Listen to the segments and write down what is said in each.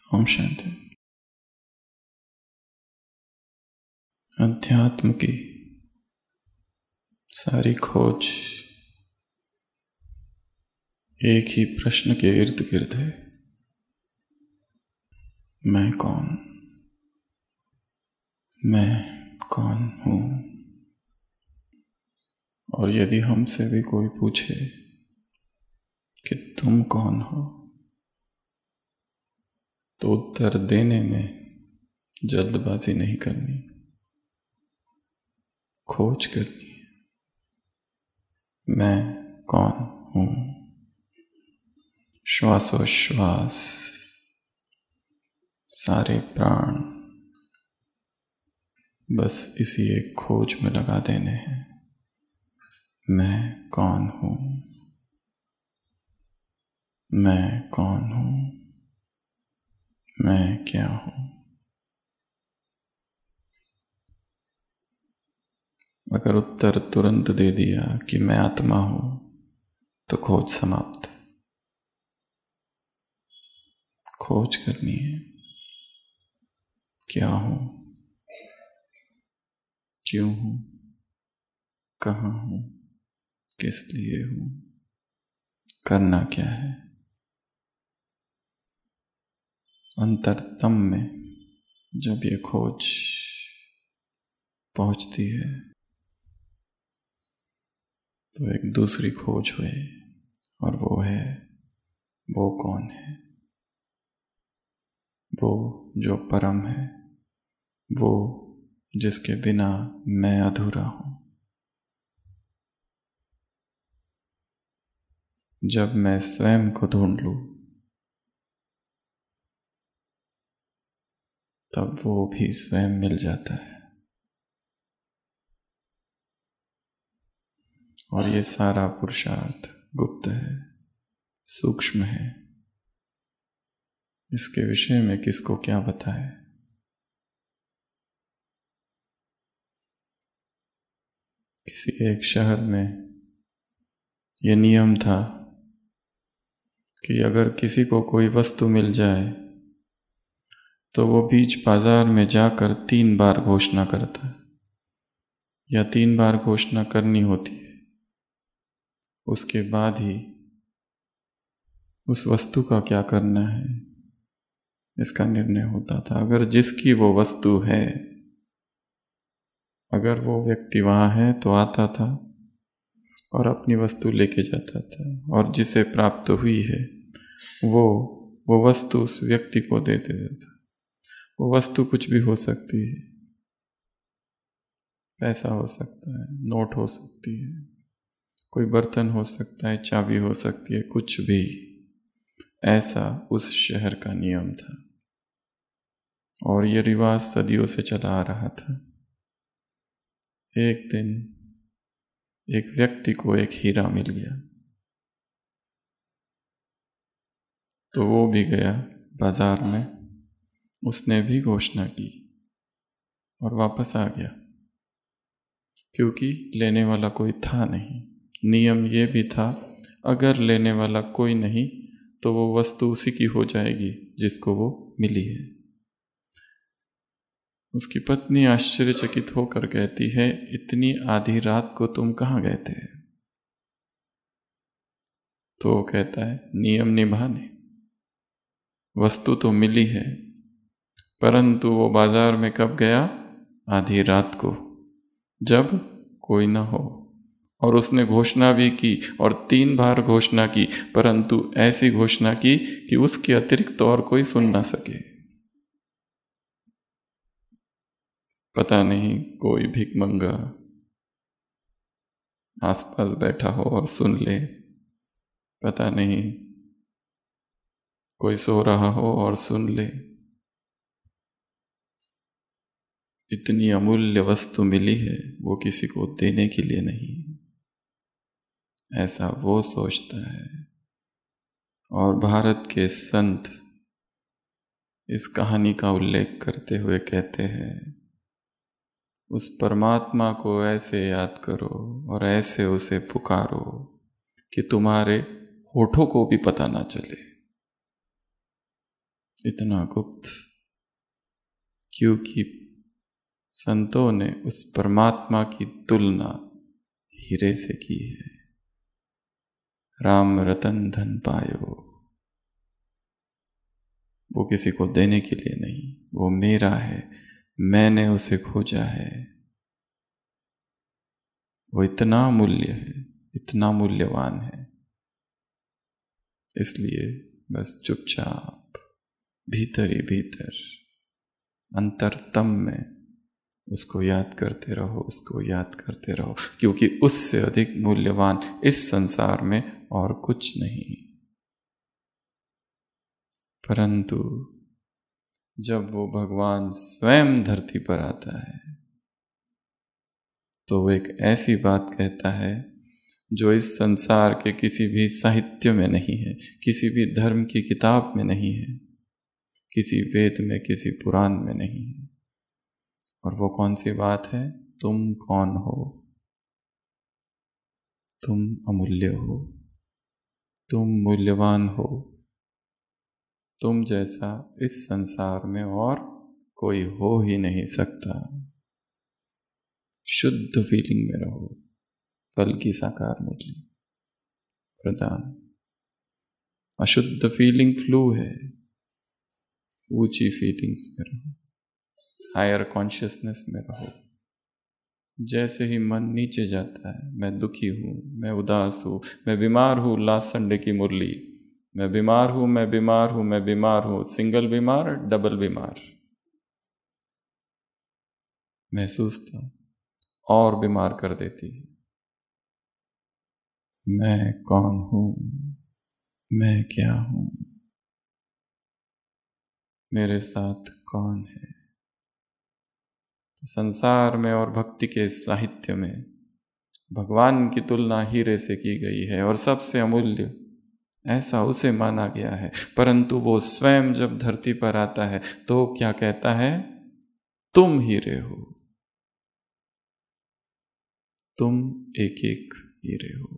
ओम शांति। अध्यात्म की सारी खोज एक ही प्रश्न के इर्द गिर्द है, मैं कौन? मैं कौन हूँ? और यदि हमसे भी कोई पूछे कि तुम कौन हो, तो उत्तर देने में जल्दबाजी नहीं करनी, खोज करनी है। मैं कौन हूँ? श्वासोश्वास, सारे प्राण बस इसी एक खोज में लगा देने हैं। मैं कौन हूँ? मैं कौन हूँ? मैं क्या हूँ? अगर उत्तर तुरंत दे दिया कि मैं आत्मा हूँ, तो खोज समाप्त। खोज करनी है, क्या हूँ, क्यों हूँ, कहाँ हूँ, किस लिए हूँ, करना क्या है। अंतरतम में जब ये खोज पहुँचती है, तो एक दूसरी खोज हुई, और वो है, वो कौन है? वो जो परम है, वो जिसके बिना मैं अधूरा हूँ। जब मैं स्वयं को ढूंढ लूं, तब वो भी स्वयं मिल जाता है। और ये सारा पुरुषार्थ गुप्त है, सूक्ष्म है। इसके विषय में किसको क्या बताए। किसी एक शहर में यह नियम था कि अगर किसी को कोई वस्तु मिल जाए, तो वो बीच बाजार में जाकर 3 बार घोषणा करता है, या 3 बार घोषणा करनी होती है। उसके बाद ही उस वस्तु का क्या करना है, इसका निर्णय होता था। अगर जिसकी वो वस्तु है, अगर वो व्यक्ति वहाँ है, तो आता था और अपनी वस्तु लेके जाता था, और जिसे प्राप्त हुई है वो वस्तु उस व्यक्ति को दे देता था। वो वस्तु कुछ भी हो सकती है, पैसा हो सकता है, नोट हो सकती है, कोई बर्तन हो सकता है, चाबी हो सकती है, कुछ भी। ऐसा उस शहर का नियम था, और ये रिवाज सदियों से चला आ रहा था। एक दिन एक व्यक्ति को एक हीरा मिल गया, तो वो भी गया बाजार में, उसने भी घोषणा की और वापस आ गया, क्योंकि लेने वाला कोई था नहीं। नियम ये भी था, अगर लेने वाला कोई नहीं तो वो वस्तु उसी की हो जाएगी जिसको वो मिली है। उसकी पत्नी आश्चर्यचकित होकर कहती है, इतनी आधी रात को तुम कहाँ गए थे? तो वो कहता है, नियम निभाने। वस्तु तो मिली है, परंतु वो बाजार में कब गया? आधी रात को, जब कोई न हो। और उसने घोषणा भी की, और 3 बार घोषणा की, परंतु ऐसी घोषणा की कि उसके अतिरिक्त और कोई सुन ना सके। पता नहीं कोई भिखमंगा आसपास बैठा हो और सुन ले, पता नहीं कोई सो रहा हो और सुन ले। इतनी अमूल्य वस्तु मिली है, वो किसी को देने के लिए नहीं, ऐसा वो सोचता है। और भारत के संत इस कहानी का उल्लेख करते हुए कहते हैं, उस परमात्मा को ऐसे याद करो और ऐसे उसे पुकारो कि तुम्हारे होठों को भी पता ना चले। इतना गुप्त, क्योंकि संतों ने उस परमात्मा की तुलना हीरे से की है। राम रतन धन पायो, वो किसी को देने के लिए नहीं, वो मेरा है, मैंने उसे खोजा है। वो इतना मूल्य है, इतना मूल्यवान है, इसलिए बस चुपचाप भीतर ही भीतर अंतरतम में उसको याद करते रहो, उसको याद करते रहो, क्योंकि उससे अधिक मूल्यवान इस संसार में और कुछ नहीं। परंतु जब वो भगवान स्वयं धरती पर आता है तो वो एक ऐसी बात कहता है जो इस संसार के किसी भी साहित्य में नहीं है, किसी भी धर्म की किताब में नहीं है, किसी वेद में, किसी पुराण में नहीं है। और वो कौन सी बात है? तुम कौन हो? तुम अमूल्य हो, तुम मूल्यवान हो, तुम जैसा इस संसार में और कोई हो ही नहीं सकता। शुद्ध फीलिंग में रहो, कल की साकार मुरली प्रदान। अशुद्ध फीलिंग फ्लू है, ऊंची फीलिंग्स में रहो, हायर कॉन्शियसनेस में रहो। जैसे ही मन नीचे जाता है, मैं दुखी हूँ, मैं उदास हूँ, मैं बीमार हूँ, लास्ट संडे की मुरली, मैं बीमार हूँ, मैं बीमार हूँ, मैं बीमार हूँ, सिंगल बीमार, डबल बीमार महसूस था, और बीमार कर देती है। मैं कौन हूँ? मैं क्या हूँ? मेरे साथ कौन है? संसार में और भक्ति के साहित्य में भगवान की तुलना हीरे से की गई है और सबसे अमूल्य ऐसा उसे माना गया है। परंतु वो स्वयं जब धरती पर आता है तो क्या कहता है? तुम हीरे हो, तुम एक एक हीरे हो।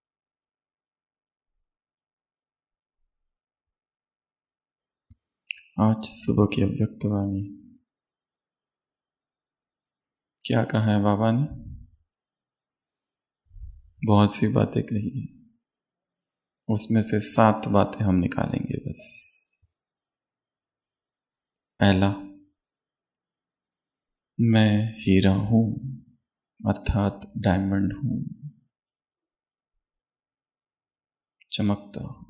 आज सुबह की अव्यक्तवाणी क्या कहा है बाबा ने? बहुत सी बातें कही है, उसमें से 7 बातें हम निकालेंगे बस। पहला, मैं हीरा हूं, अर्थात डायमंड हूं, चमकता हूं।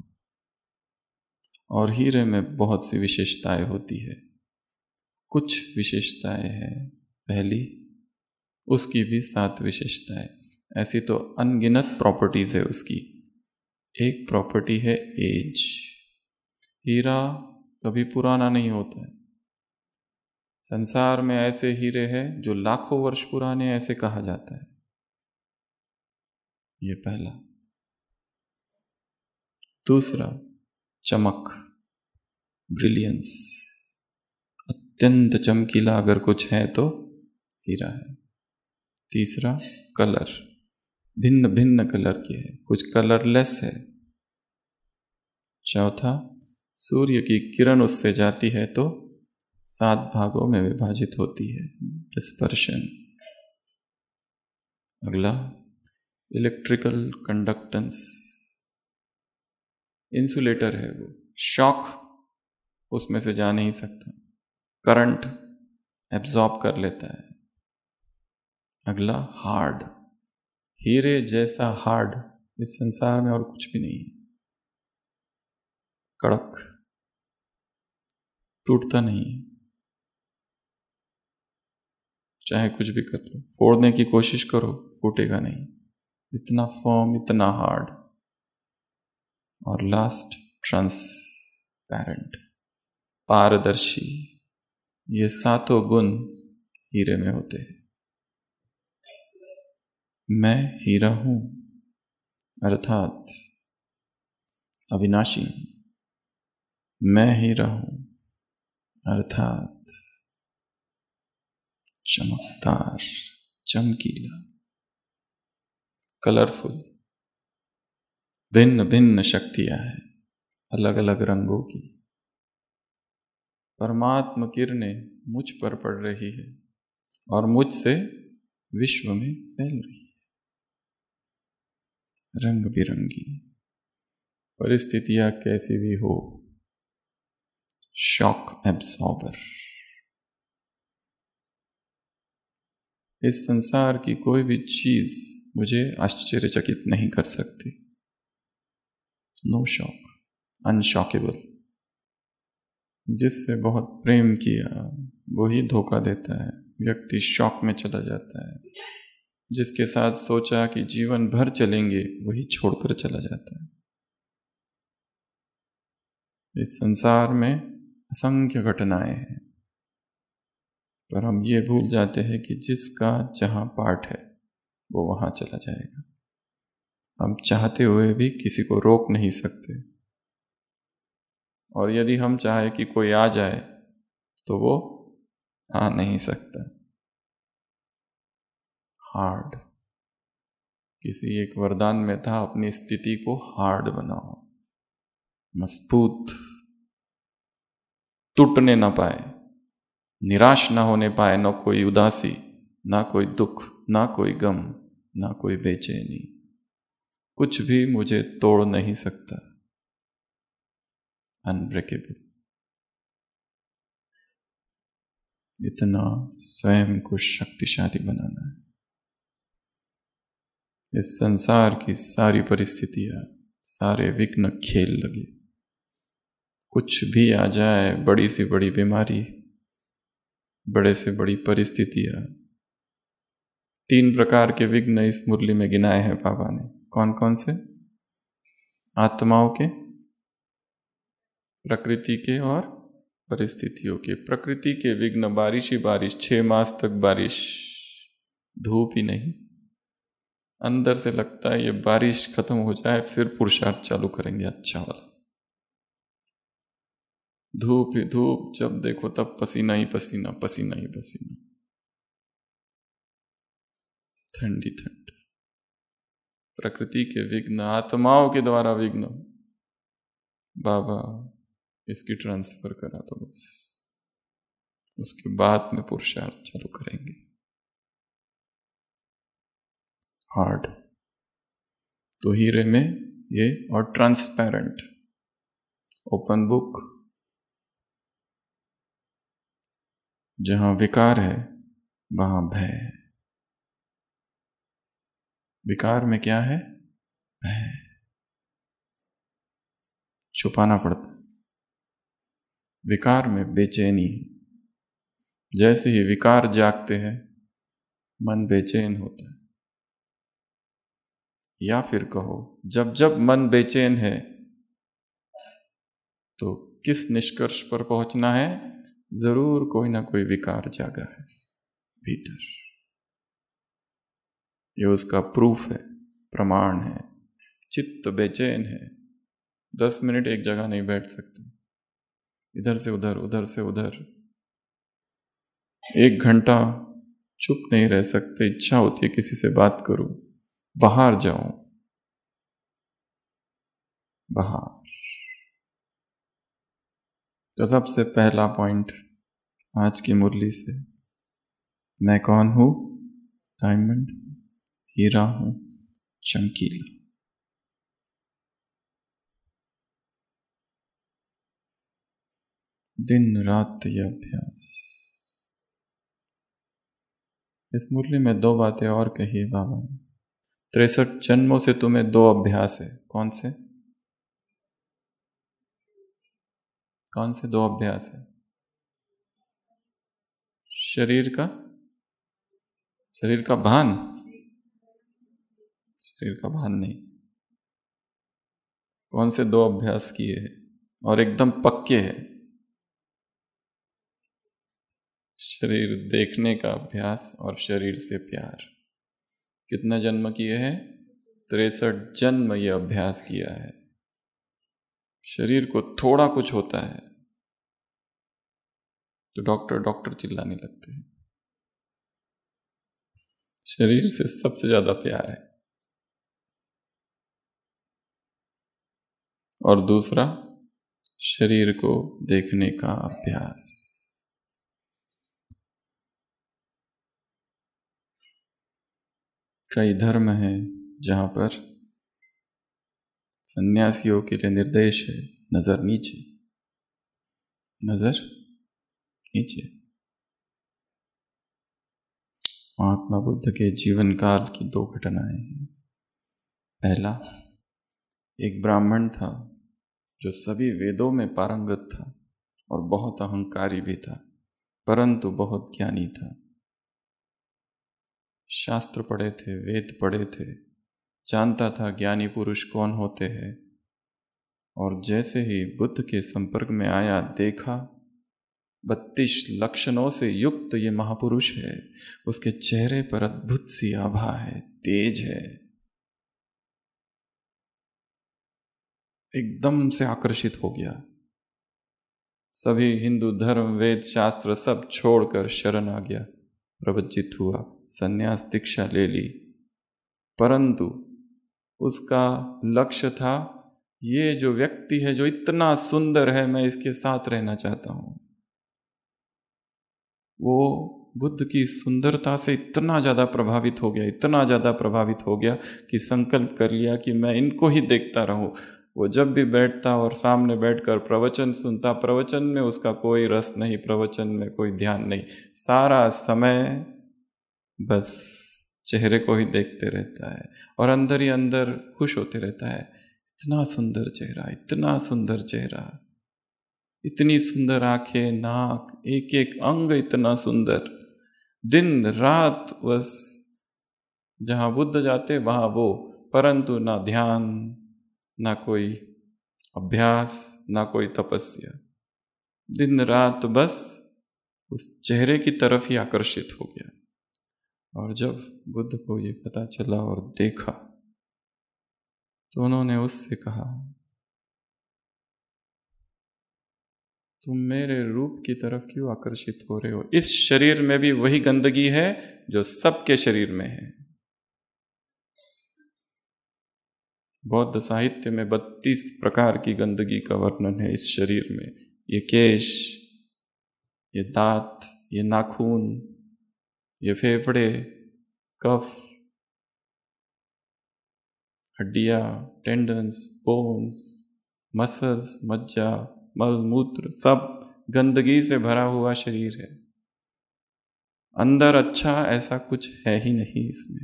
और हीरे में बहुत सी विशेषताएं होती है। कुछ विशेषताएं हैं। पहली, उसकी भी 7 विशेषताएं। ऐसी तो अनगिनत प्रॉपर्टीज है उसकी। एक प्रॉपर्टी है एज। हीरा कभी पुराना नहीं होता है। संसार में ऐसे हीरे हैं जो लाखों वर्ष पुराने, ऐसे कहा जाता है। ये पहला। दूसरा, चमक, ब्रिलियंस। अत्यंत चमकीला अगर कुछ है तो हीरा है। तीसरा, कलर, भिन्न भिन्न कलर के है, कुछ कलरलेस है। चौथा, सूर्य की किरण उससे जाती है तो 7 भागों में विभाजित होती है, डिस्पर्शन। अगला, इलेक्ट्रिकल कंडक्टेंस, इंसुलेटर है वो, शॉक उसमें से जा नहीं सकता, करंट एब्जॉर्ब कर लेता है। अगला, हार्ड, हीरे जैसा हार्ड इस संसार में और कुछ भी नहीं है। कड़क, टूटता नहीं है, चाहे कुछ भी कर लो, फोड़ने की कोशिश करो, फूटेगा नहीं, इतना फर्म, इतना हार्ड। और लास्ट, ट्रांसपेरेंट, पारदर्शी। ये 7 गुण हीरे में होते हैं। मैं हीरा हूं, अर्थात अविनाशी। मैं हीरा हूं, अर्थात चमकदार, चमकीला, कलरफुल। भिन्न भिन्न शक्तियां हैं, अलग अलग रंगों की। परमात्म किरणें मुझ पर पड़ रही है और मुझसे विश्व में फैल रही है। रंग बिरंगी परिस्थितियां कैसी भी हो, शॉक एब्सॉर्बर। इस संसार की कोई भी चीज मुझे आश्चर्यचकित नहीं कर सकती। No shock, unshockable. जिससे बहुत प्रेम किया वही धोखा देता है, व्यक्ति शॉक में चला जाता है। जिसके साथ सोचा कि जीवन भर चलेंगे वही छोड़कर चला जाता है। इस संसार में असंख्य घटनाएं हैं, पर हम ये भूल जाते हैं कि जिसका जहां पार्ट है वो वहां चला जाएगा। हम चाहते हुए भी किसी को रोक नहीं सकते, और यदि हम चाहे कि कोई आ जाए तो वो आ नहीं सकता। हार्ड, किसी एक वरदान में था अपनी स्थिति को हार्ड बनाओ, मजबूत, टूटने ना पाए, निराश ना होने पाए, न कोई उदासी, ना कोई दुख, ना कोई गम, ना कोई बेचैनी। कुछ भी मुझे तोड़ नहीं सकता। अनब्रेकेबल। इतना स्वयं को शक्तिशाली बनाना है। इस संसार की सारी परिस्थितियां, सारे विघ्न खेल लगे। कुछ भी आ जाए, बड़ी से बड़ी बीमारी, बड़े से बड़ी परिस्थितियां। 3 प्रकार के विघ्न इस मुरली में गिनाए हैं बाबा ने। कौन कौन से? आत्माओं के, प्रकृति के और परिस्थितियों के। प्रकृति के विघ्न, बारिश ही बारिश, 6 मास तक बारिश, धूप ही नहीं। अंदर से लगता है ये बारिश खत्म हो जाए फिर पुरुषार्थ चालू करेंगे अच्छा वाला। धूप ही धूप, जब देखो तब पसीना ही पसीना, पसीना ही पसीना, ठंडी ठंड। प्रकृति के विघ्न, आत्माओं के द्वारा विघ्न। बाबा इसकी ट्रांसफर करा दो बस, उसके बाद में पुरुषार्थ चालू करेंगे। हार्ड तो हीरे में ये, और ट्रांसपेरेंट, ओपन बुक। जहां विकार है वहां भय है। विकार में क्या है? भय। छुपाना पड़ता है। विकार में बेचैनी है। जैसे ही विकार जागते हैं मन बेचैन होता है। या फिर कहो, जब जब मन बेचैन है तो किस निष्कर्ष पर पहुंचना है? जरूर कोई ना कोई विकार जागा है भीतर। ये उसका प्रूफ है, प्रमाण है। चित्त बेचैन है, 10 मिनट एक जगह नहीं बैठ सकते, इधर से उधर, उधर से उधर। 1 घंटा चुप नहीं रह सकते। इच्छा होती है किसी से बात करूं, बाहर जाऊं, बाहर। तो सबसे पहला पॉइंट आज की मुरली से, मैं कौन हूं? डायमंड, हीरा हूं, चमकीला। दिन रात ये अभ्यास। इस मुरली में 2 बातें और कही है बाबा ने। 63 जन्मों से तुम्हें 2 अभ्यास है। कौन से? कौन से 2 अभ्यास है? शरीर का, शरीर का भान, शरीर का भान नहीं। कौन से 2 अभ्यास किए हैं और एकदम पक्के हैं? शरीर देखने का अभ्यास और शरीर से प्यार। कितना जन्म किए हैं? 63 जन्म ये अभ्यास किया है। शरीर को थोड़ा कुछ होता है तो डॉक्टर डॉक्टर चिल्लाने लगते हैं। शरीर से सबसे ज्यादा प्यार है। और दूसरा, शरीर को देखने का अभ्यास। कई धर्म हैं जहां पर सन्यासियों के लिए निर्देश है नजर नीचे, नजर नीचे। महात्मा बुद्ध के जीवन काल की दो घटनाएं हैं। पहला, एक ब्राह्मण था जो सभी वेदों में पारंगत था और बहुत अहंकारी भी था, परंतु बहुत ज्ञानी था। शास्त्र पढ़े थे, वेद पढ़े थे, जानता था ज्ञानी पुरुष कौन होते हैं। और जैसे ही बुद्ध के संपर्क में आया, देखा 32 लक्षणों से युक्त ये महापुरुष है। उसके चेहरे पर अद्भुत सी आभा है, तेज है। एकदम से आकर्षित हो गया। सभी हिंदू धर्म, वेद, शास्त्र सब छोड़कर शरण आ गया, प्रवज्जित हुआ, संन्यास दीक्षा ले ली। परंतु उसका लक्ष्य था, ये जो व्यक्ति है जो इतना सुंदर है, मैं इसके साथ रहना चाहता हूं। वो बुद्ध की सुंदरता से इतना ज़्यादा प्रभावित हो गया, इतना ज़्यादा प्रभावित हो गया कि संकल्प कर लिया कि मैं इनको ही देखता रहूं। वो जब भी बैठता और सामने बैठकर प्रवचन सुनता, प्रवचन में उसका कोई रस नहीं, प्रवचन में कोई ध्यान नहीं, सारा समय बस चेहरे को ही देखते रहता है और अंदर ही अंदर खुश होते रहता है। इतना सुंदर चेहरा, इतना सुंदर चेहरा, इतनी सुंदर आंखें, नाक, एक एक अंग इतना सुंदर। दिन रात बस जहां बुद्ध जाते वहां वो, परंतु ना ध्यान, ना कोई अभ्यास, ना कोई तपस्या। दिन रात बस उस चेहरे की तरफ ही आकर्षित हो गया। और जब बुद्ध को ये पता चला और देखा तो उन्होंने उससे कहा, तुम मेरे रूप की तरफ क्यों आकर्षित हो रहे हो? इस शरीर में भी वही गंदगी है जो सबके शरीर में है। बौद्ध साहित्य में 32 प्रकार की गंदगी का वर्णन है इस शरीर में। ये केश, ये दांत, ये नाखून, ये फेफड़े, कफ, हड्डियां, टेंडन्स, बोन्स, मसल्स, मज्जा, मल मूत्र, सब गंदगी से भरा हुआ शरीर है। अंदर अच्छा ऐसा कुछ है ही नहीं इसमें।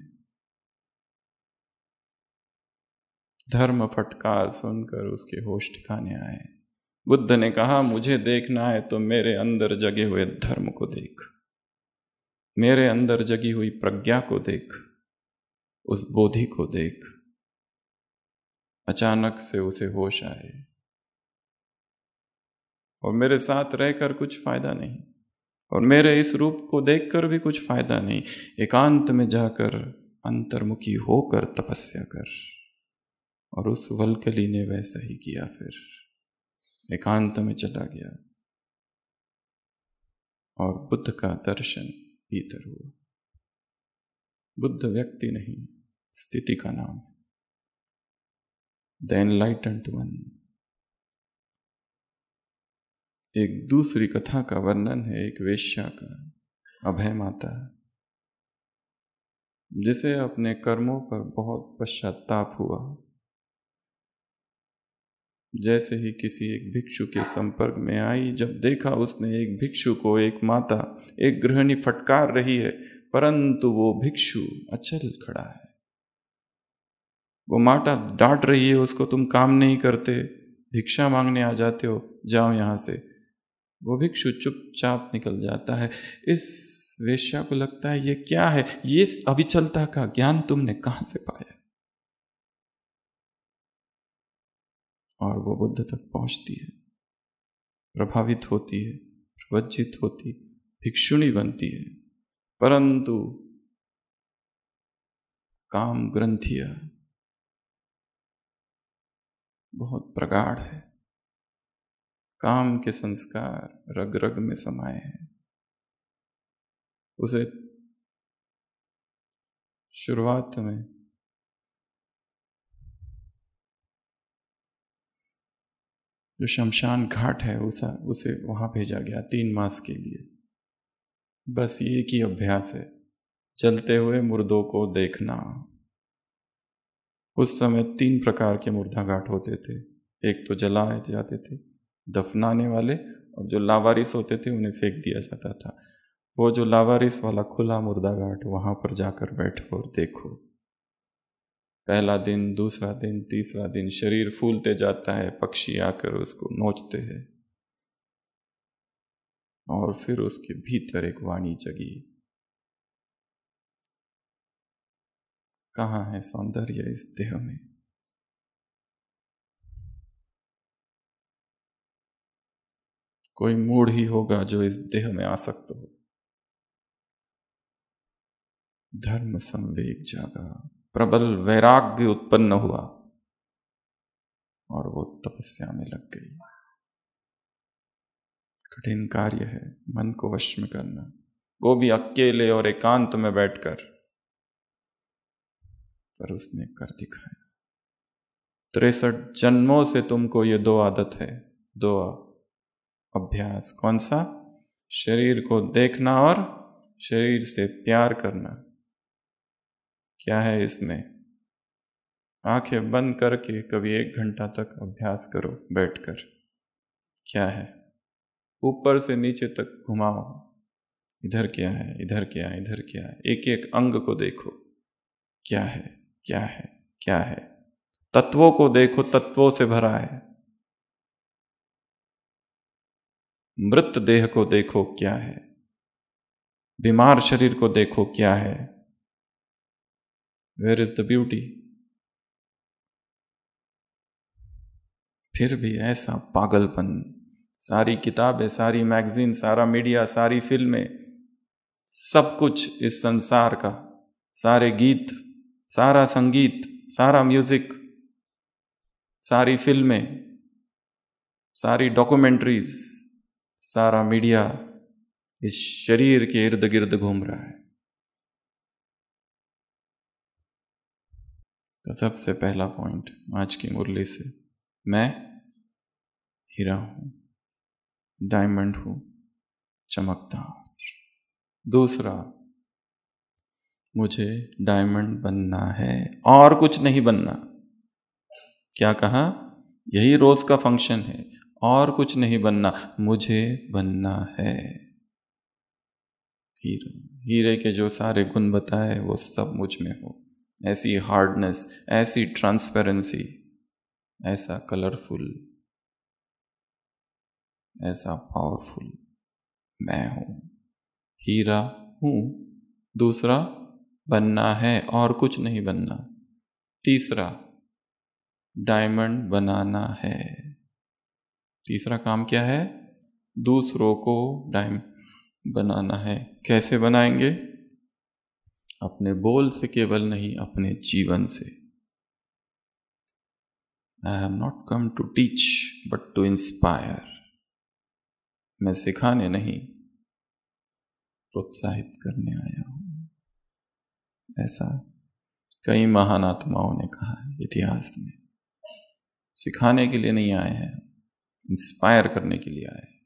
धर्म फटकार सुनकर उसके होश ठिकाने आए। बुद्ध ने कहा, मुझे देखना है तो मेरे अंदर जगे हुए धर्म को देख, मेरे अंदर जगी हुई प्रज्ञा को देख, उस बोधि को देख। अचानक से उसे होश आए, और मेरे साथ रहकर कुछ फायदा नहीं, और मेरे इस रूप को देखकर भी कुछ फायदा नहीं। एकांत में जाकर अंतर्मुखी होकर तपस्या कर। और उस वल्कली ने वैसा ही किया। फिर एकांत में चला गया और बुद्ध का दर्शन भीतर हुआ। बुद्ध व्यक्ति नहीं, स्थिति का नाम है। The enlightened one. एक दूसरी कथा का वर्णन है एक वेश्या का, अभय माता, जिसे अपने कर्मों पर बहुत पश्चाताप हुआ। जैसे ही किसी एक भिक्षु के संपर्क में आई, जब देखा उसने एक भिक्षु को, एक माता, एक गृहिणी फटकार रही है, परंतु वो भिक्षु अचल खड़ा है। वो माता डांट रही है उसको, तुम काम नहीं करते, भिक्षा मांगने आ जाते हो, जाओ यहां से। वो भिक्षु चुपचाप निकल जाता है। इस वेश्या को लगता है ये क्या है, ये अविचलता का ज्ञान तुमने कहां से पाया? और वो बुद्ध तक पहुंचती है, प्रभावित होती है, प्रवज्जित होती, भिक्षुणी बनती है। परंतु काम ग्रंथियां बहुत प्रगाढ़ है, काम के संस्कार रग रग में समाये हैं। उसे शुरुआत में जो शमशान घाट है उसे वहां भेजा गया 3 मास के लिए। बस ये की अभ्यास है, चलते हुए मुर्दों को देखना। उस समय 3 प्रकार के मुर्दा घाट होते थे। एक तो जलाए जाते थे, दफनाने वाले, और जो लावारिस होते थे उन्हें फेंक दिया जाता था। वो जो लावारिस वाला खुला मुर्दा घाट, वहां पर जाकर बैठो और देखो। पहला दिन, दूसरा दिन, तीसरा दिन शरीर फूलते जाता है, पक्षी आकर उसको नोचते हैं, और फिर उसके भीतर एक वाणी जगी। कहाँ है सौंदर्य इस देह में? कोई मूढ़ ही होगा जो इस देह में आसक्त हो। धर्म संवेग जागा, प्रबल वैराग्य उत्पन्न हुआ, और वो तपस्या में लग गई। कठिन कार्य है मन को वश में करना, वो भी अकेले और एकांत में बैठकर, पर उसने कर दिखाया। 63 जन्मों से तुमको ये 2 आदत है, 2 अभ्यास। कौन सा? शरीर को देखना और शरीर से प्यार करना। क्या है इसमें? आंखें बंद करके कभी 1 घंटा तक अभ्यास करो बैठकर। क्या है? ऊपर से नीचे तक घुमाओ, इधर क्या है, इधर क्या है, इधर क्या है, एक एक अंग को देखो। क्या है, क्या है, क्या है? तत्वों को देखो, तत्वों से भरा है। मृत देह को देखो, क्या है? बीमार शरीर को देखो, क्या है? Where is the beauty? फिर भी ऐसा पागलपन। सारी किताबें, सारी मैगजीन, सारा मीडिया, सारी फिल्में, सब कुछ इस संसार का, सारे गीत, सारा संगीत, सारा म्यूजिक, सारी फिल्में, सारी डॉक्यूमेंट्रीज, सारा मीडिया इस शरीर के इर्द गिर्द घूम रहा है। तो सबसे पहला पॉइंट आज की मुरली से, मैं हीरा हूं, डायमंड हूं, चमकदार। दूसरा, मुझे डायमंड बनना है और कुछ नहीं बनना। क्या कहा? यही रोज का फंक्शन है, और कुछ नहीं बनना, मुझे बनना है हीरा। हीरे के जो सारे गुण बताए वो सब मुझ में हो। ऐसी हार्डनेस, ऐसी ट्रांसपेरेंसी, ऐसा कलरफुल, ऐसा पावरफुल मैं हूं, हीरा हूं। दूसरा, बनना है और कुछ नहीं बनना। तीसरा, डायमंड बनाना है। तीसरा काम क्या है? दूसरों को डायमंड बनाना है। कैसे बनाएंगे? अपने बोल से केवल नहीं, अपने जीवन से। I have not come to teach but to inspire. मैं सिखाने नहीं, प्रोत्साहित करने आया हूं। ऐसा कई महान आत्माओं ने कहा है इतिहास में। सिखाने के लिए नहीं आए हैं, इंस्पायर करने के लिए आए।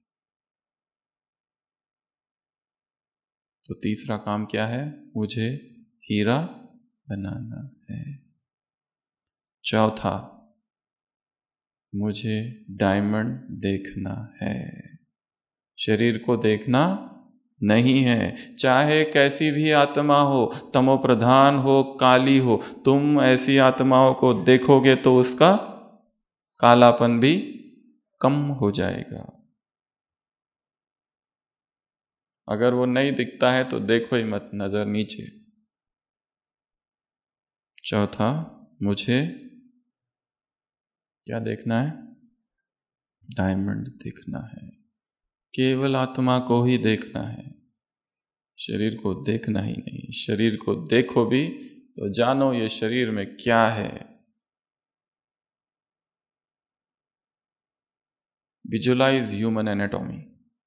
तो तीसरा काम क्या है? मुझे हीरा बनाना है। चौथा, मुझे डायमंड देखना है। शरीर को देखना नहीं है। चाहे कैसी भी आत्मा हो, तमो प्रधान हो, काली हो, तुम ऐसी आत्माओं को देखोगे तो उसका कालापन भी कम हो जाएगा। अगर वो नहीं दिखता है तो देखो ही मत, नजर नीचे। चौथा, मुझे क्या देखना है? डायमंड देखना है। केवल आत्मा को ही देखना है, शरीर को देखना ही नहीं। शरीर को देखो भी तो जानो ये शरीर में क्या है। Visualise human anatomy.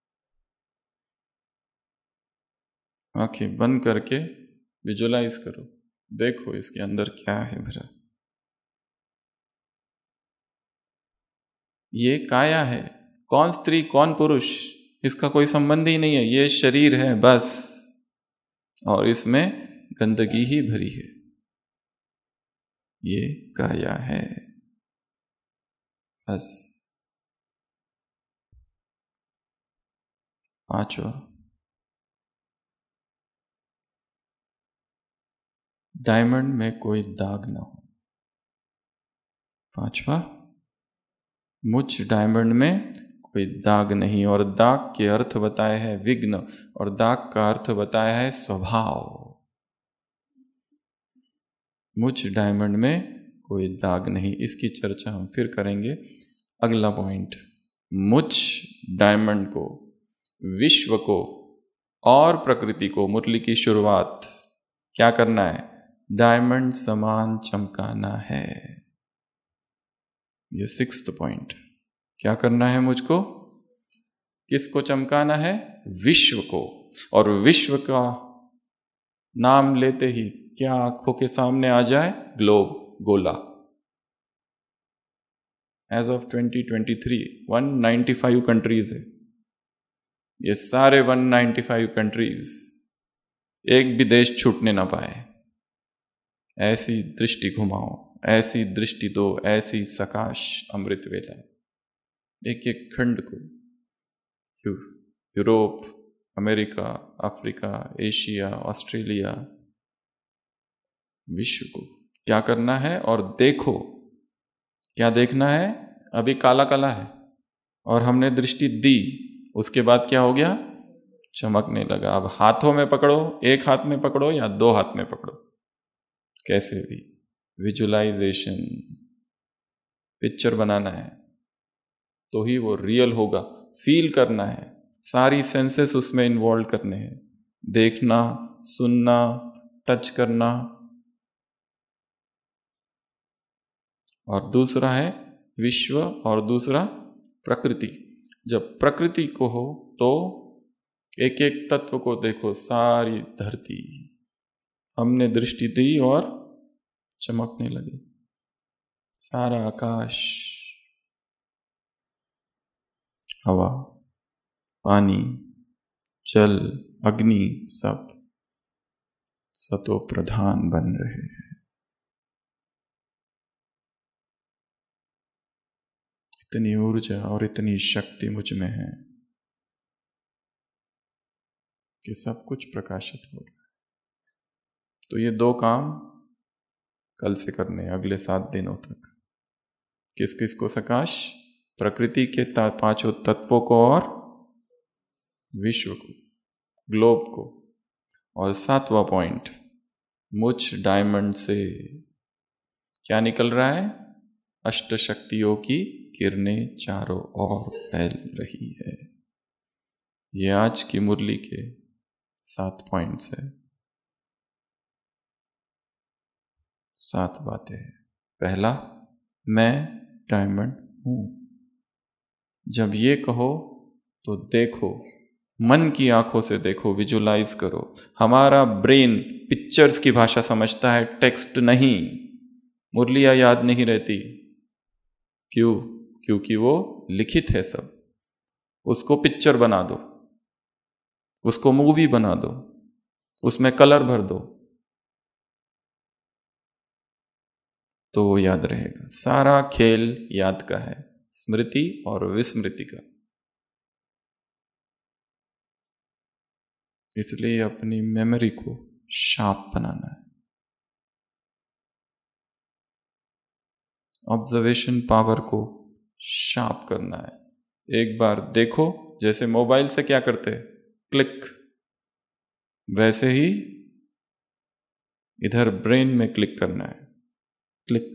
आंखें बंद करके विजुअलाइज करो, देखो इसके अंदर क्या है भरा। ये काया है, कौन स्त्री कौन पुरुष इसका कोई संबंध ही नहीं है, ये शरीर है बस, और इसमें गंदगी ही भरी है, ये काया है बस। पांचवा, डायमंड में कोई दाग ना हो। पांचवा, मुझ डायमंड में कोई दाग नहीं, और दाग के अर्थ बताया है विघ्न, और दाग का अर्थ बताया है स्वभाव। मुझ डायमंड में कोई दाग नहीं, इसकी चर्चा हम फिर करेंगे। अगला पॉइंट, मुझ डायमंड को, विश्व को और प्रकृति को, मुरली की शुरुआत क्या करना है? डायमंड समान चमकाना है। ये 6th पॉइंट, क्या करना है मुझको? किसको चमकाना है? विश्व को। और विश्व का नाम लेते ही क्या आंखों के सामने आ जाए? ग्लोब, गोला। एज ऑफ 2023 195 कंट्रीज है, ये सारे 195 कंट्रीज, एक भी देश छूटने ना पाए। ऐसी दृष्टि घुमाओ, ऐसी दृष्टि दो, ऐसी सकाश अमृत वेला, एक एक खंड को, Europe, America, Africa, Asia, Australia, विश्व को क्या करना है? और देखो, क्या देखना है? अभी काला काला है और हमने दृष्टि दी, उसके बाद क्या हो गया? चमकने लगा। अब हाथों में पकड़ो, एक हाथ में पकड़ो या 2 हाथ में पकड़ो, कैसे भी विजुअलाइजेशन, पिक्चर बनाना है तो ही वो रियल होगा। फील करना है, सारी सेंसेस उसमें इन्वॉल्व करने हैं, देखना, सुनना, टच करना। और दूसरा है विश्व और दूसरा प्रकृति। जब प्रकृति को हो तो एक एक तत्व को देखो, सारी धरती, हमने दृष्टि दी और चमकने लगे, सारा आकाश, हवा, पानी, जल, अग्नि, सब सतो प्रधान बन रहे हैं। इतनी ऊर्जा और इतनी शक्ति मुझ में है कि सब कुछ प्रकाशित हो रहा है। तो ये 2 काम कल से करने, अगले 7 दिनों तक। किस किस को सकाश? प्रकृति के 5 तत्वों को और विश्व को, ग्लोब को। और 7वां पॉइंट, मुझ डायमंड से क्या निकल रहा है? अष्ट शक्तियों की किरणें चारों ओर फैल रही है। ये आज की मुरली के 7 पॉइंट्स है, 7 बातें हैं। पहला, मैं डायमंड हूं। जब ये कहो तो देखो, मन की आंखों से देखो, विजुलाइज करो। हमारा ब्रेन पिक्चर्स की भाषा समझता है, टेक्स्ट नहीं। मुरलियां याद नहीं रहती, क्यों? क्योंकि वो लिखित है सब। उसको पिक्चर बना दो, उसको मूवी बना दो, उसमें कलर भर दो तो वो याद रहेगा। सारा खेल याद का है, स्मृति और विस्मृति का। इसलिए अपनी मेमोरी को शार्प बनाना है, ऑब्जर्वेशन पावर को शार्प करना है। एक बार देखो, जैसे मोबाइल से क्या करते हैं, क्लिक, वैसे ही इधर ब्रेन में क्लिक करना है, क्लिक।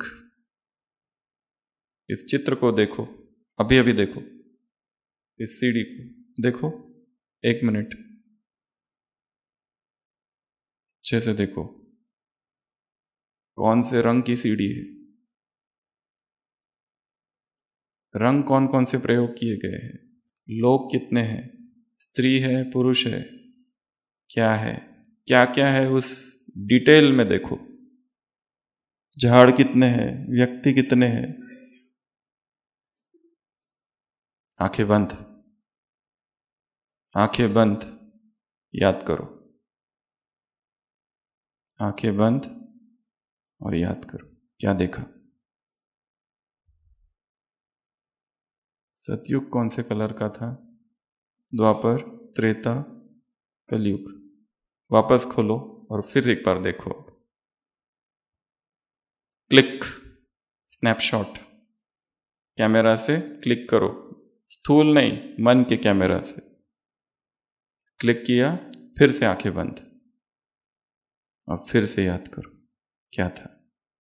इस चित्र को देखो, अभी अभी देखो, इस सीढ़ी को देखो, 1 मिनट अच्छे से देखो, कौन से रंग की सीढ़ी है, रंग कौन कौन से प्रयोग किए गए हैं, लोग कितने हैं, स्त्री है पुरुष है, क्या है, क्या क्या है, उस डिटेल में देखो। झाड़ कितने हैं, व्यक्ति कितने हैं, आंखें बंद, आंखें बंद, याद करो, आंखें बंद और याद करो क्या देखा। सतयुग कौन से कलर का था? द्वापर, त्रेता, कलयुग? वापस खोलो और फिर एक बार देखो। क्लिक, स्नैपशॉट, कैमरा से क्लिक करो, स्थूल नहीं, मन के कैमरा से क्लिक किया, फिर से आंखें बंद और फिर से याद करो क्या था।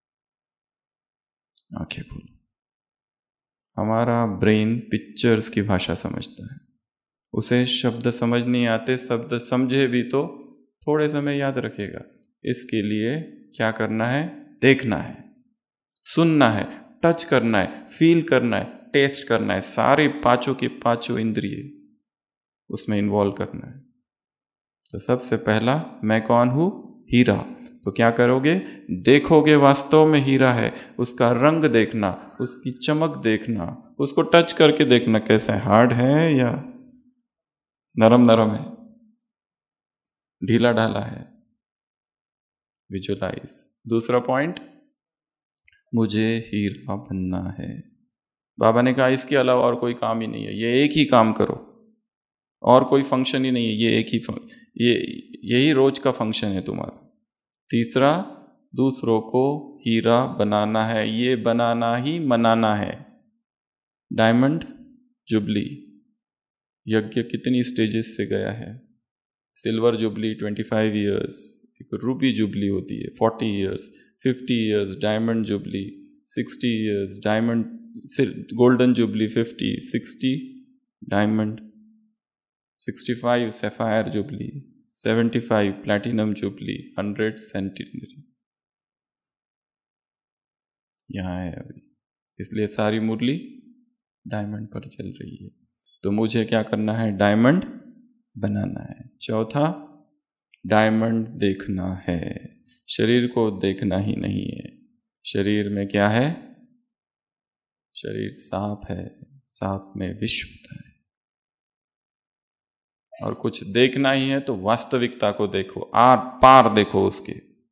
आंखें खोलो। हमारा ब्रेन पिक्चर्स की भाषा समझता है, उसे शब्द समझ नहीं आते, शब्द समझे भी तो थोड़े समय याद रखेगा। इसके लिए क्या करना है? देखना है, सुनना है, टच करना है, फील करना है, टेस्ट करना है, सारे पांचों के पांचों इंद्रिय उसमें इन्वॉल्व करना है। तो सबसे पहला, मैं कौन हूं? हीरा। तो क्या करोगे? देखोगे वास्तव में हीरा है, उसका रंग देखना, उसकी चमक देखना, उसको टच करके देखना कैसा है, हार्ड है या नरम नरम है, ढीला ढाला है। विजुलाइज। दूसरा पॉइंट, मुझे हीरा बनना है। बाबा ने कहा इसके अलावा और कोई काम ही नहीं है, ये एक ही काम करो, और कोई फंक्शन ही नहीं है, ये एक ही ये यही रोज का फंक्शन है तुम्हारा। तीसरा, दूसरों को हीरा बनाना है, ये बनाना ही मनाना है। डायमंड जुबली यज्ञ कितनी स्टेजेस से गया है? सिल्वर जुबली 25 इयर्स, एक रूबी जुबली होती है 40 years, 50 years diamond jubilee, 60 years diamond golden jubilee, 50 60 diamond, 65 sapphire jubilee, 75 platinum jubilee, 100 centenary. यहाँ है अभी, इसलिए सारी मुरली डायमंड पर चल रही है। तो मुझे क्या करना है? डायमंड बनाना है। चौथा, डायमंड देखना है, शरीर को देखना ही नहीं है। शरीर में क्या है? शरीर सांप है, सांप में विष होता है। और कुछ देखना ही है तो वास्तविकता को देखो, आर पार देखो उसके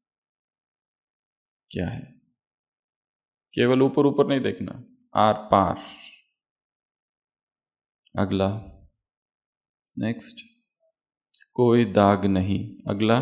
क्या है। केवल ऊपर ऊपर नहीं देखना, आर पार। अगला, नेक्स्ट, कोई दाग नहीं। अगला,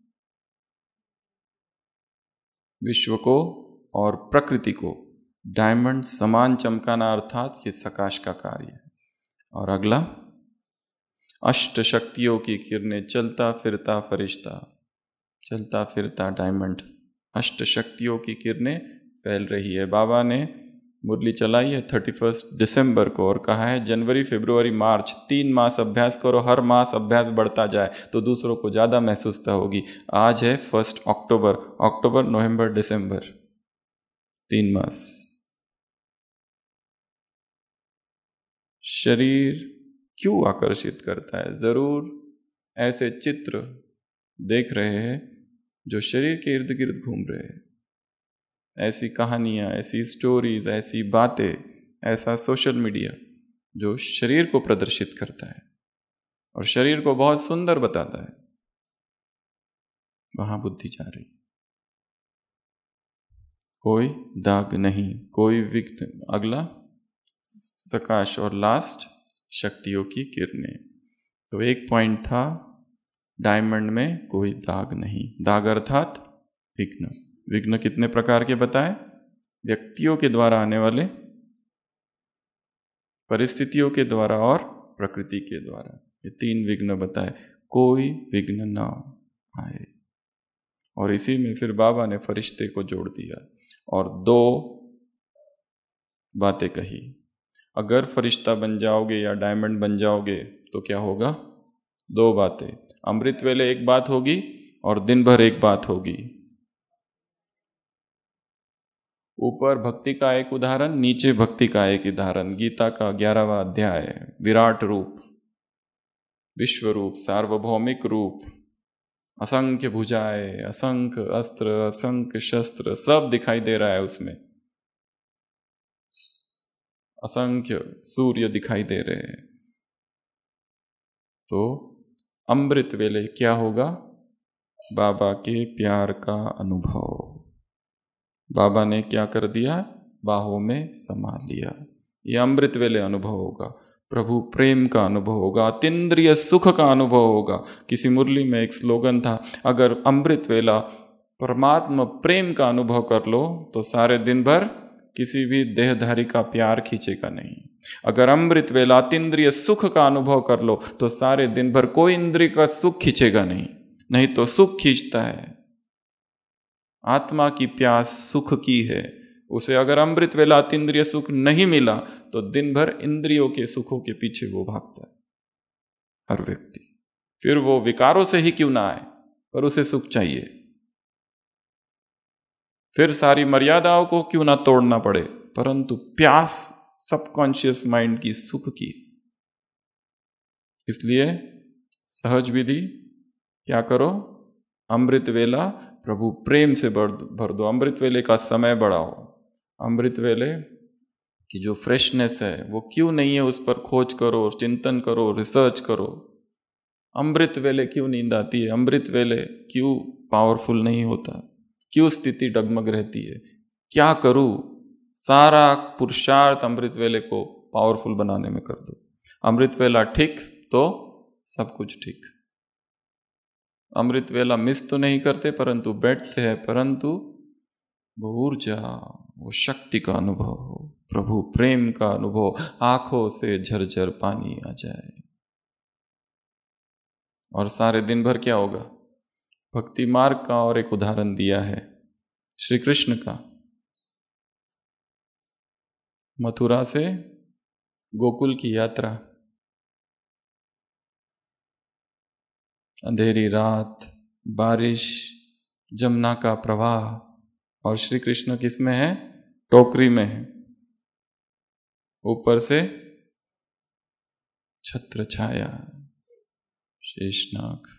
विश्व को और प्रकृति को डायमंड समान चमकाना, अर्थात ये सकाश का कार्य है। और अगला, अष्ट शक्तियों की किरणें, चलता फिरता फरिश्ता, चलता फिरता डायमंड, अष्ट शक्तियों की किरणें फैल रही है। बाबा ने मुरली चलाई है 31 दिसंबर को और कहा है जनवरी फरवरी मार्च 3 मास अभ्यास करो, हर मास अभ्यास बढ़ता जाए तो दूसरों को ज़्यादा महसूसता होगी। आज है 1 अक्टूबर, अक्टूबर नवंबर दिसंबर, 3 मास। शरीर क्यों आकर्षित करता है? जरूर ऐसे चित्र देख रहे हैं जो शरीर के इर्द गिर्द घूम रहे हैं, ऐसी कहानियां, ऐसी स्टोरीज, ऐसी बातें, ऐसा सोशल मीडिया जो शरीर को प्रदर्शित करता है और शरीर को बहुत सुंदर बताता है, वहां बुद्धि जा रही। कोई दाग नहीं, कोई विघ्न। अगला, सकाश और लास्ट, शक्तियों की किरणें। तो एक पॉइंट था डायमंड में कोई दाग नहीं। दाग अर्थात विघ्न। विघ्न कितने प्रकार के बताए? व्यक्तियों के द्वारा आने वाले, परिस्थितियों के द्वारा और प्रकृति के द्वारा, ये 3 विघ्न बताए। कोई विघ्न ना आए। और इसी में फिर बाबा ने फरिश्ते को जोड़ दिया और 2 बातें कही। अगर फरिश्ता बन जाओगे या डायमंड बन जाओगे तो क्या होगा? 2 बातें, अमृत वेले एक बात होगी और दिन भर एक बात होगी। ऊपर भक्ति का एक उदाहरण, नीचे भक्ति का एक उदाहरण। गीता का 11वां अध्याय, विराट रूप, विश्व रूप, सार्वभौमिक रूप, असंख्य भुजाएं, असंख्य अस्त्र, असंख्य शस्त्र, सब दिखाई दे रहा है उसमें। असंख्य सूर्य दिखाई दे रहे हैं। तो अमृत वेले क्या होगा? बाबा के प्यार का अनुभव। बाबा ने क्या कर दिया? बाहों में समा लिया। यह अमृत वेले अनुभव होगा। प्रभु प्रेम का अनुभव होगा, अतीन्द्रिय सुख का अनुभव होगा। किसी मुरली में एक स्लोगन था, अगर अमृत वेला परमात्मा प्रेम का अनुभव कर लो तो सारे दिन भर किसी भी देहधारी का प्यार खींचेगा नहीं। अगर अमृत वेला अतीन्द्रिय सुख का अनुभव कर लो तो सारे दिन भर कोई इंद्रिय का सुख खींचेगा नहीं, नहीं तो सुख खींचता है। आत्मा की प्यास सुख की है। उसे अगर अमृत वेला अतीन्द्रिय सुख नहीं मिला तो दिन भर इंद्रियों के सुखों के पीछे वो भागता है हर व्यक्ति। फिर वो विकारों से ही क्यों ना आए, पर उसे सुख चाहिए। फिर सारी मर्यादाओं को क्यों ना तोड़ना पड़े, परंतु प्यास सबकॉन्शियस माइंड की सुख की। इसलिए सहज विधि क्या करो? अमृत वेला प्रभु प्रेम से भर दो। अमृत वेले का समय बढ़ाओ। अमृत वेले की जो फ्रेशनेस है वो क्यों नहीं है, उस पर खोज करो, चिंतन करो, रिसर्च करो। अमृत वेले क्यों नींद आती है? अमृत वेले क्यों पावरफुल नहीं होता? क्यों स्थिति डगमग रहती है? क्या करूं? सारा पुरुषार्थ अमृत वेले को पावरफुल बनाने में कर दो। अमृत वेला ठीक तो सब कुछ ठीक। अमृत वेला मिस तो नहीं करते, परंतु बैठते हैं, परंतु वो ऊर्जा, वो शक्ति का अनुभव हो, प्रभु प्रेम का अनुभव, आंखों से झरझर पानी आ जाए। और सारे दिन भर क्या होगा? भक्ति मार्ग का और एक उदाहरण दिया है श्री कृष्ण का। मथुरा से गोकुल की यात्रा, अंधेरी रात, बारिश, जमुना का प्रवाह, और श्री कृष्ण किस में है? टोकरी में है। ऊपर से छत्र छाया, शेषनाग।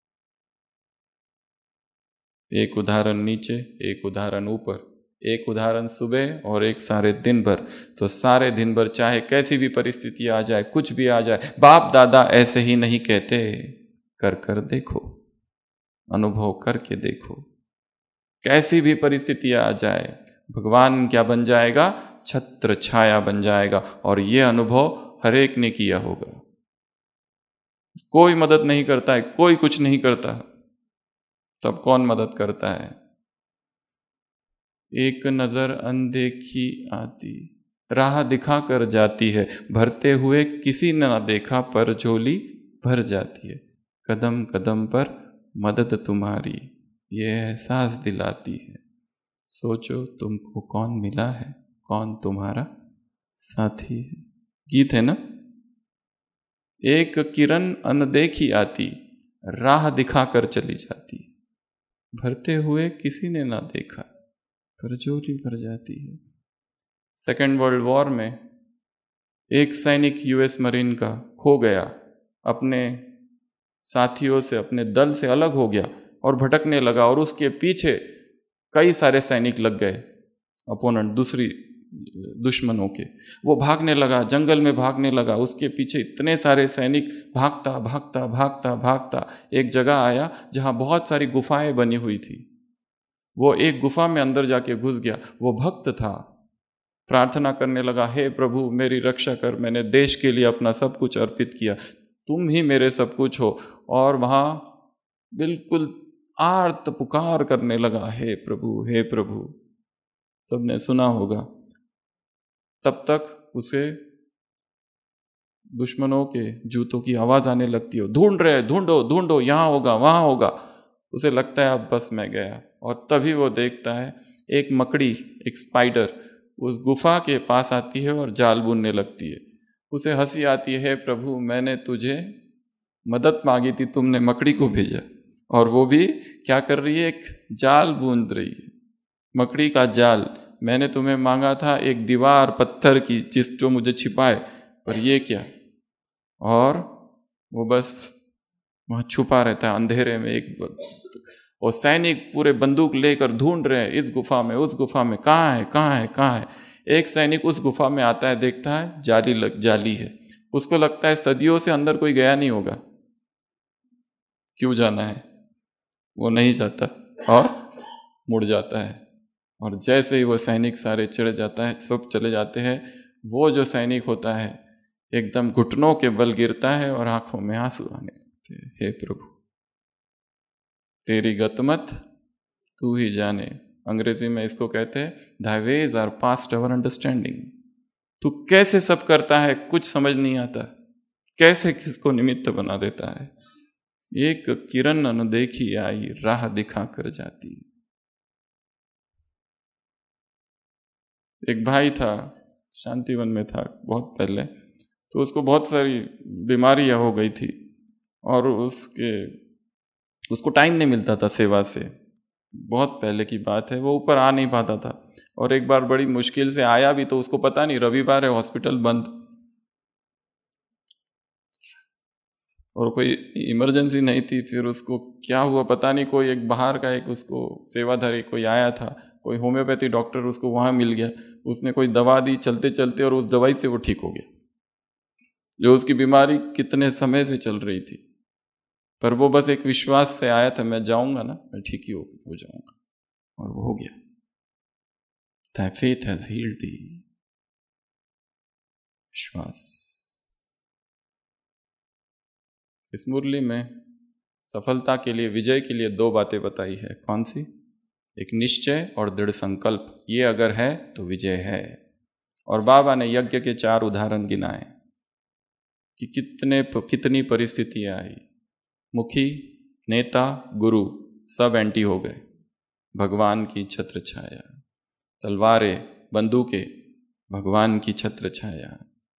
एक उदाहरण नीचे, एक उदाहरण ऊपर, एक उदाहरण सुबह और एक सारे दिन भर। तो सारे दिन भर चाहे कैसी भी परिस्थिति आ जाए, कुछ भी आ जाए, बाप दादा ऐसे ही नहीं कहते। कर कर देखो, अनुभव करके देखो। कैसी भी परिस्थिति आ जाए, भगवान क्या बन जाएगा? छत्र छाया बन जाएगा। और ये अनुभव हर एक ने किया होगा। कोई मदद नहीं करता है, कोई कुछ नहीं करता, तब कौन मदद करता है? एक नजर अनदेखी आती, राह दिखा कर जाती है, भरते हुए किसी ने ना देखा, पर झोली भर जाती है। कदम कदम पर मदद तुम्हारी, ये एहसास दिलाती है। सोचो तुमको कौन मिला है, कौन तुम्हारा साथी है। गीत है ना? एक किरण अनदेखी आती, राह दिखा कर चली जाती, भरते हुए किसी ने ना देखा, पर झोली भर जाती है। सेकेंड वर्ल्ड वॉर में एक सैनिक यूएस मरीन का खो गया, अपने साथियों से, अपने दल से अलग हो गया और भटकने लगा, और उसके पीछे कई सारे सैनिक लग गए, अपोनेंट, दूसरी दुश्मनों के। वो भागने लगा, जंगल में भागने लगा, उसके पीछे इतने सारे सैनिक, भागता भागता भागता भागता एक जगह आया जहां बहुत सारी गुफाएं बनी हुई थी। वो एक गुफा में अंदर जाके घुस गया। वो भक्त था, प्रार्थना करने लगा, हे प्रभु मेरी रक्षा कर, मैंने देश के लिए अपना सब कुछ अर्पित किया, तुम ही मेरे सब कुछ हो। और वहां बिल्कुल आर्त पुकार करने लगा, हे प्रभु हे प्रभु। सबने सुना होगा। तब तक उसे दुश्मनों के जूतों की आवाज आने लगती है, ढूंढ रहे, ढूंढो ढूंढो, यहां होगा वहां होगा। उसे लगता है अब बस मैं गया, और तभी वो देखता है एक मकड़ी, एक स्पाइडर उस गुफा के पास आती है और जाल बुनने लगती है। उसे हंसी आती है, हे प्रभु मैंने तुझे मदद मांगी थी, तुमने मकड़ी को भेजा, और वो भी क्या कर रही है? एक जाल बूंद रही है, मकड़ी का जाल। मैंने तुम्हें मांगा था एक दीवार पत्थर की, जो मुझे छिपाए, पर ये क्या? और वो बस वहां छुपा रहता है अंधेरे में। एक और सैनिक पूरे बंदूक लेकर ढूंढ रहे हैं, इस गुफा में, उस गुफा में, कहाँ है कहाँ है कहाँ है। एक सैनिक उस गुफा में आता है, देखता है जाली है, उसको लगता है सदियों से अंदर कोई गया नहीं होगा, क्यों जाना है, वो नहीं जाता और मुड़ जाता है। और जैसे ही वो सैनिक सारे चढ़ जाता है, सब चले जाते हैं, वो जो सैनिक होता है एकदम घुटनों के बल गिरता है और आंखों में आंसू आने लगते हैं। हे प्रभु, तेरी गतमत तू ही जाने। अंग्रेजी में इसको कहते हैं Thy ways are past our understanding। तू कैसे सब करता है, कुछ समझ नहीं आता, कैसे किसको निमित्त बना देता है। एक किरण अनदेखी आई, राह दिखा कर जाती। एक भाई था, शांतिवन में था बहुत पहले, तो उसको बहुत सारी बीमारियां हो गई थी और उसको टाइम नहीं मिलता था सेवा से। बहुत पहले की बात है, वो ऊपर आ नहीं पाता था और एक बार बड़ी मुश्किल से आया भी, तो उसको पता नहीं रविवार है, हॉस्पिटल बंद और कोई इमरजेंसी नहीं थी। फिर उसको क्या हुआ पता नहीं, कोई एक बाहर का एक उसको सेवाधारी कोई आया था, कोई होम्योपैथी डॉक्टर उसको वहाँ मिल गया, उसने कोई दवा दी चलते चलते और उस दवाई से वो ठीक हो गया, जो उसकी बीमारी कितने समय से चल रही थी। पर वो बस एक विश्वास से आया था, मैं जाऊंगा ना, मैं ठीक ही हो जाऊंगा, और वो हो गया। Thy faith has healed thee। विश्वास। इस मुरली में सफलता के लिए, विजय के लिए दो बातें बताई है। कौन सी? एक निश्चय और दृढ़ संकल्प, ये अगर है तो विजय है। और बाबा ने यज्ञ के 4 उदाहरण गिनाए कि कितनी परिस्थितियां आई। मुखी, नेता, गुरु सब एंटी हो गए, भगवान की छत्र छाया। तलवारें, बंदूकें, भगवान की छत्र छाया।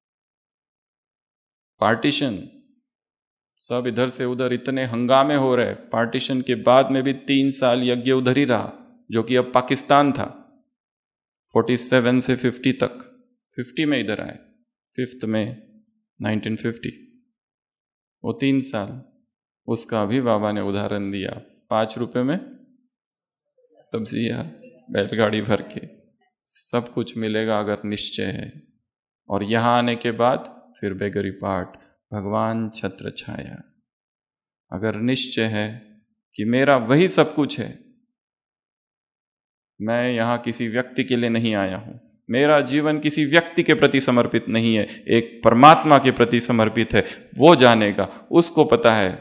पार्टीशन, सब इधर से उधर इतने हंगामे हो रहे। पार्टीशन के बाद में भी 3 साल यज्ञ उधर ही रहा, जो कि अब पाकिस्तान था। 47 से 50 तक, 50 में इधर आए, 5 में 1950, वो 3 साल, उसका भी बाबा ने उदाहरण दिया। 5 रुपए में सब्जियां, बैलगाड़ी भर के, सब कुछ मिलेगा अगर निश्चय है। और यहाँ आने के बाद फिर बेगरी पाठ, भगवान छत्र छाया। अगर निश्चय है कि मेरा वही सब कुछ है, मैं यहाँ किसी व्यक्ति के लिए नहीं आया हूँ, मेरा जीवन किसी व्यक्ति के प्रति समर्पित नहीं है, एक परमात्मा के प्रति समर्पित है, वो जानेगा, उसको पता है।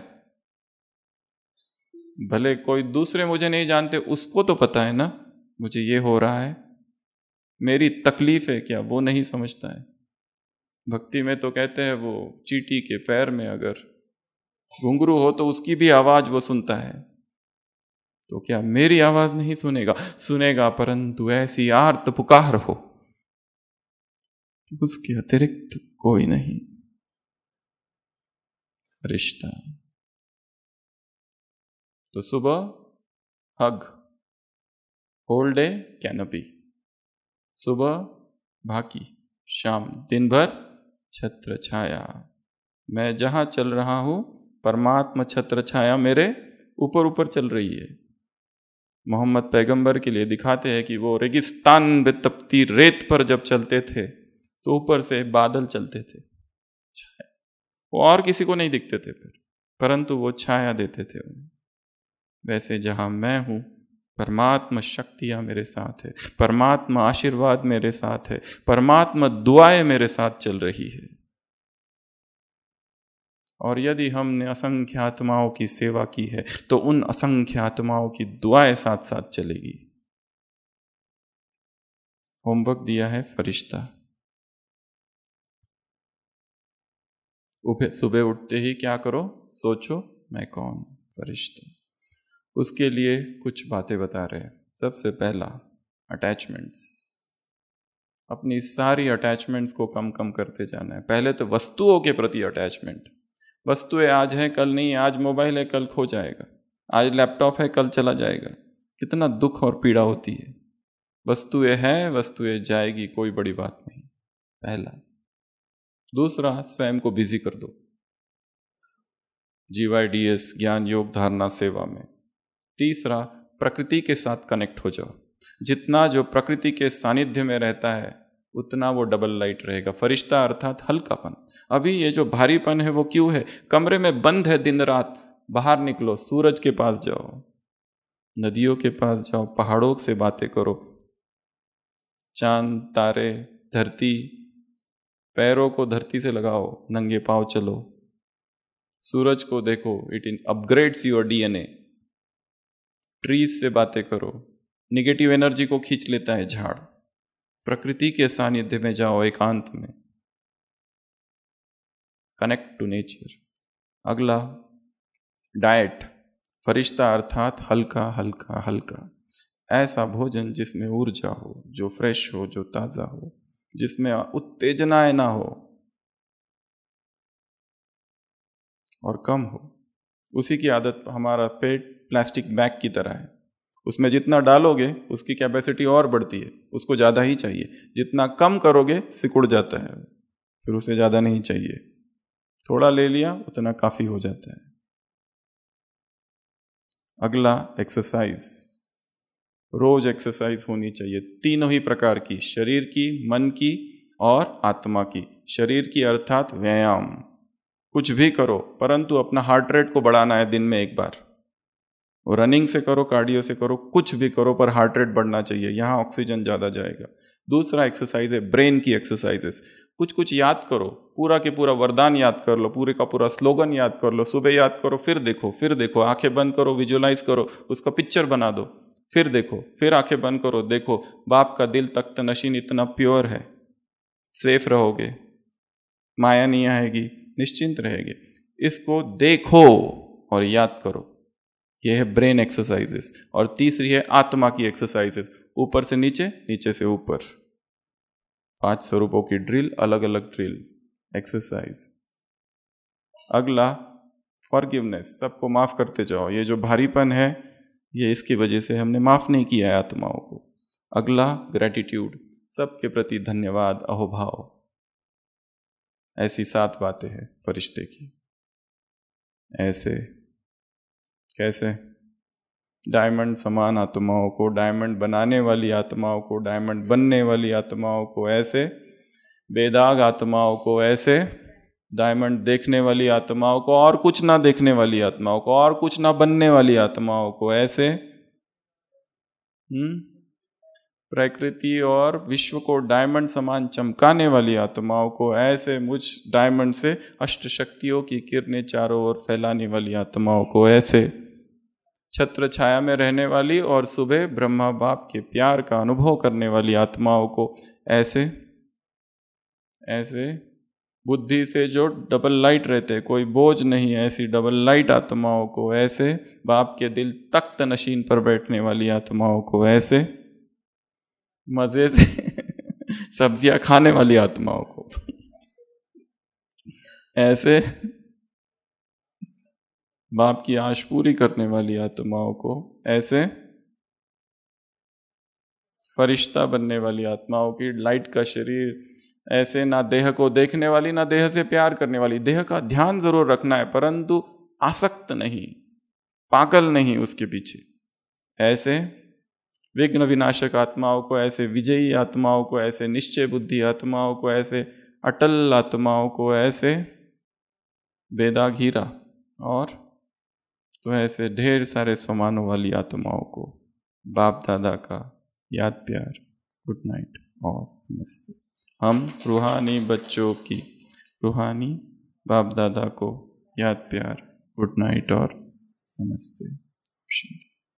भले कोई दूसरे मुझे नहीं जानते, उसको तो पता है ना मुझे ये हो रहा है, मेरी तकलीफ है क्या, वो नहीं समझता है। भक्ति में तो कहते हैं वो चींटी के पैर में अगर घुंघरू हो तो उसकी भी आवाज वो सुनता है, तो क्या मेरी आवाज नहीं सुनेगा? सुनेगा, परंतु ऐसी आर्त पुकार हो कि उसके अतिरिक्त कोई नहीं। फरिश्ता। तो सुबह हग, होल डे कैनोपी, सुबह भाकी, शाम दिन भर छत्र छाया। मैं जहां चल रहा हूं, परमात्मा छत्र छाया मेरे ऊपर ऊपर चल रही है। मोहम्मद पैगंबर के लिए दिखाते हैं कि वो रेगिस्तान में तपती रेत पर जब चलते थे तो ऊपर से बादल चलते थे, वो और किसी को नहीं दिखते थे फिर, परंतु वो छाया देते थे उन्हें। वैसे जहां मैं हूं, परमात्मा शक्तियां मेरे साथ है, परमात्मा आशीर्वाद मेरे साथ है, परमात्मा दुआएं मेरे साथ चल रही है। और यदि हमने असंख्य आत्माओं की सेवा की है तो उन असंख्य आत्माओं की दुआएं साथ साथ चलेगी। होमवर्क दिया है फरिश्ता। सुबह उठते ही क्या करो? सोचो मैं कौन? फरिश्ता। उसके लिए कुछ बातें बता रहे हैं। सबसे पहला, अटैचमेंट्स। अपनी सारी अटैचमेंट्स को कम कम करते जाना है। पहले तो वस्तुओं के प्रति अटैचमेंट। वस्तुएं आज है कल नहीं, आज मोबाइल है कल खो जाएगा, आज लैपटॉप है कल चला जाएगा, कितना दुख और पीड़ा होती है। वस्तुएं है, वस्तुएं जाएगी, कोई बड़ी बात नहीं, पहला। दूसरा, स्वयं को बिजी कर दो GYDS ज्ञान योग धारणा सेवा में। तीसरा, प्रकृति के साथ कनेक्ट हो जाओ। जितना जो प्रकृति के सानिध्य में रहता है उतना वो डबल लाइट रहेगा। फरिश्ता अर्थात हल्कापन। अभी ये जो भारीपन है वो क्यों है? कमरे में बंद है दिन रात, बाहर निकलो, सूरज के पास जाओ, नदियों के पास जाओ, पहाड़ों से बातें करो, चांद तारे धरती, पैरों को धरती से लगाओ, नंगे पांव चलो, सूरज को देखो, it upgrades your DNA. Trees से बातें करो, निगेटिव एनर्जी को खींच लेता है झाड़। प्रकृति के सानिध्य में जाओ, एकांत में, कनेक्ट टू नेचर। अगला डाइट, फरिश्ता अर्थात हल्का हल्का हल्का, ऐसा भोजन जिसमें ऊर्जा हो, जो फ्रेश हो, जो ताजा हो, जिसमें उत्तेजनाएं ना हो और कम हो। उसी की आदत, हमारा पेट प्लास्टिक बैग की तरह है, उसमें जितना डालोगे उसकी कैपेसिटी और बढ़ती है, उसको ज़्यादा ही चाहिए। जितना कम करोगे सिकुड़ जाता है, फिर उसे ज़्यादा नहीं चाहिए। थोड़ा ले लिया उतना काफ़ी हो जाता है। अगला एक्सरसाइज, रोज एक्सरसाइज होनी चाहिए, तीनों ही प्रकार की, शरीर की, मन की और आत्मा की। शरीर की अर्थात व्यायाम, कुछ भी करो, परंतु अपना हार्ट रेट को बढ़ाना है दिन में एक बार। वो रनिंग से करो, कार्डियो से करो, कुछ भी करो, पर हार्ट रेट बढ़ना चाहिए, यहाँ ऑक्सीजन ज़्यादा जाएगा। दूसरा एक्सरसाइज है ब्रेन की एक्सरसाइजेस। कुछ कुछ याद करो, पूरा के पूरा वरदान याद कर लो, पूरे का पूरा स्लोगन याद कर लो, सुबह याद करो, फिर देखो, आंखें बंद करो, विजुअलाइज करो, उसका पिक्चर बना दो, फिर देखो, फिर आंखें बंद करो, देखो बाप का दिल तख्त नशीन इतना प्योर है, सेफ रहोगे, माया नहीं आएगी, निश्चिंत रहेगे। इसको देखो और याद करो। यह है ब्रेन एक्सरसाइजेस। और तीसरी है आत्मा की एक्सरसाइजेस, ऊपर से नीचे, नीचे से ऊपर, 5 स्वरूपों की ड्रिल, अलग अलग ड्रिल एक्सरसाइज। अगला फॉरगिवनेस, सबको माफ करते जाओ। ये जो भारीपन है ये इसकी वजह से हमने माफ नहीं किया है आत्माओं को। अगला ग्रेटिट्यूड, सबके प्रति धन्यवाद, अहोभाव। ऐसी 7 बातें हैं फरिश्ते की। ऐसे कैसे? डायमंड समान आत्माओं को, डायमंड बनाने वाली आत्माओं को, डायमंड बनने वाली आत्माओं को ऐसे, बेदाग आत्माओं को ऐसे, डायमंड देखने वाली आत्माओं को, और कुछ ना देखने वाली आत्माओं को, और कुछ ना बनने वाली आत्माओं को ऐसे। प्रकृति और विश्व को डायमंड समान चमकाने वाली आत्माओं को ऐसे, मुझ डायमंड से अष्ट शक्तियों की किरणें चारों ओर फैलाने वाली आत्माओं को ऐसे, छत्र छाया में रहने वाली और सुबह ब्रह्मा बाप के प्यार का अनुभव करने वाली आत्माओं को ऐसे ऐसे, बुद्धि से जो डबल लाइट रहते, कोई बोझ नहीं, ऐसी डबल लाइट आत्माओं को ऐसे, बाप के दिल तख्त नशीन पर बैठने वाली आत्माओं को ऐसे, मजे से सब्जियां खाने वाली आत्माओं को ऐसे, बाप की आश पूरी करने वाली आत्माओं को ऐसे, फरिश्ता बनने वाली आत्माओं की, लाइट का शरीर ऐसे, ना देह को देखने वाली, ना देह से प्यार करने वाली। देह का ध्यान जरूर रखना है परंतु आसक्त नहीं, पागल नहीं उसके पीछे। ऐसे विघ्न विनाशक आत्माओं को ऐसे, विजयी आत्माओं को ऐसे, निश्चय बुद्धि आत्माओं को ऐसे, अटल आत्माओं को ऐसे, बेदाग हीरा, और तो ऐसे ढेर सारे समानों वाली आत्माओं को बाप दादा का याद प्यार, गुड नाइट और नमस्ते। हम रूहानी बच्चों की, रूहानी बाप दादा को याद प्यार, गुड नाइट और नमस्ते।